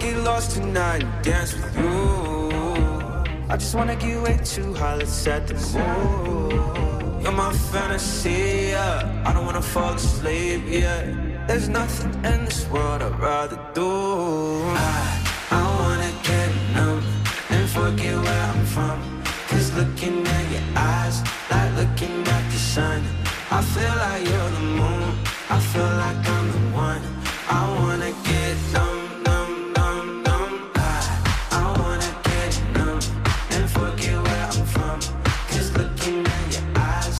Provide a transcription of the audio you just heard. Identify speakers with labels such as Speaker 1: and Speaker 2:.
Speaker 1: get lost tonight and dance with you. I just wanna get way too high, let's set the mood. You're my fantasy, yeah. I don't wanna fall asleep, yeah. There's nothing in this world I'd rather do. I wanna get numb and forget where I'm from. Cause looking at your eyes, like looking at the sun. I feel like you're the moon, I feel like I'm